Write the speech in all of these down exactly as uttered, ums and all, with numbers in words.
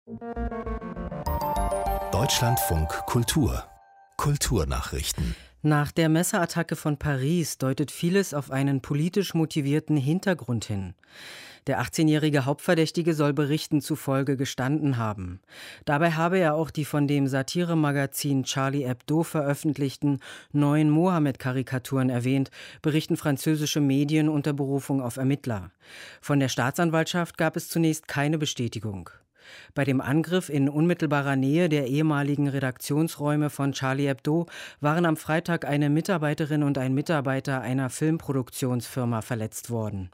Deutschlandfunk Kultur Kulturnachrichten. Nach der Messerattacke von Paris deutet vieles auf einen politisch motivierten Hintergrund hin. Der achtzehnjährige Hauptverdächtige soll Berichten zufolge gestanden haben. Dabei habe er auch die von dem Satiremagazin Charlie Hebdo veröffentlichten neuen Mohammed-Karikaturen erwähnt, berichten französische Medien unter Berufung auf Ermittler. Von der Staatsanwaltschaft gab es zunächst keine Bestätigung. Bei dem Angriff in unmittelbarer Nähe der ehemaligen Redaktionsräume von Charlie Hebdo waren am Freitag eine Mitarbeiterin und ein Mitarbeiter einer Filmproduktionsfirma verletzt worden.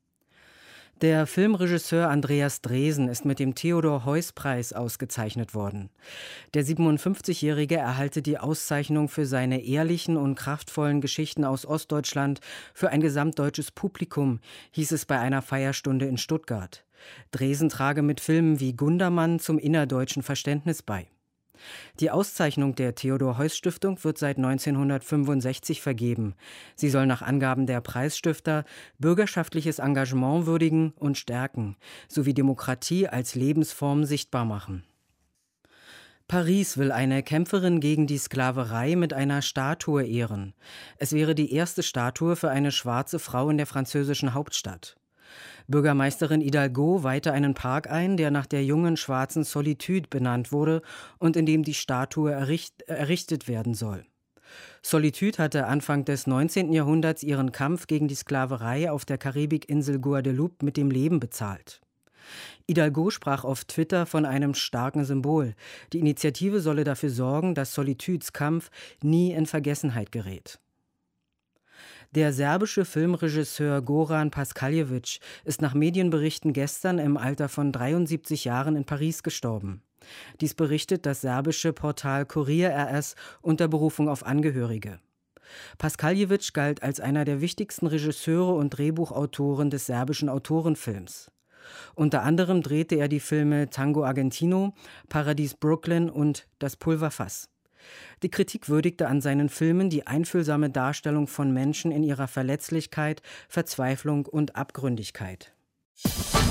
Der Filmregisseur Andreas Dresen ist mit dem Theodor-Heuss-Preis ausgezeichnet worden. Der siebenundfünfzigjährige erhalte die Auszeichnung für seine ehrlichen und kraftvollen Geschichten aus Ostdeutschland für ein gesamtdeutsches Publikum, hieß es bei einer Feierstunde in Stuttgart. Dresen trage mit Filmen wie Gundermann zum innerdeutschen Verständnis bei. Die Auszeichnung der Theodor-Heuss-Stiftung wird seit neunzehnhundertfünfundsechzig vergeben. Sie soll nach Angaben der Preisstifter bürgerschaftliches Engagement würdigen und stärken, sowie Demokratie als Lebensform sichtbar machen. Paris will eine Kämpferin gegen die Sklaverei mit einer Statue ehren. Es wäre die erste Statue für eine schwarze Frau in der französischen Hauptstadt. Bürgermeisterin Hidalgo weihte einen Park ein, der nach der jungen schwarzen Solitude benannt wurde und in dem die Statue erricht, errichtet werden soll. Solitude hatte Anfang des neunzehnten Jahrhunderts ihren Kampf gegen die Sklaverei auf der Karibikinsel Guadeloupe mit dem Leben bezahlt. Hidalgo sprach auf Twitter von einem starken Symbol. Die Initiative solle dafür sorgen, dass Solitudes Kampf nie in Vergessenheit gerät. Der serbische Filmregisseur Goran Paskaljevic ist nach Medienberichten gestern im Alter von dreiundsiebzig Jahren in Paris gestorben. Dies berichtet das serbische Portal Kurier R S unter Berufung auf Angehörige. Paskaljevic galt als einer der wichtigsten Regisseure und Drehbuchautoren des serbischen Autorenfilms. Unter anderem drehte er die Filme Tango Argentino, Paradies Brooklyn und Das Pulverfass. Die Kritik würdigte an seinen Filmen die einfühlsame Darstellung von Menschen in ihrer Verletzlichkeit, Verzweiflung und Abgründigkeit.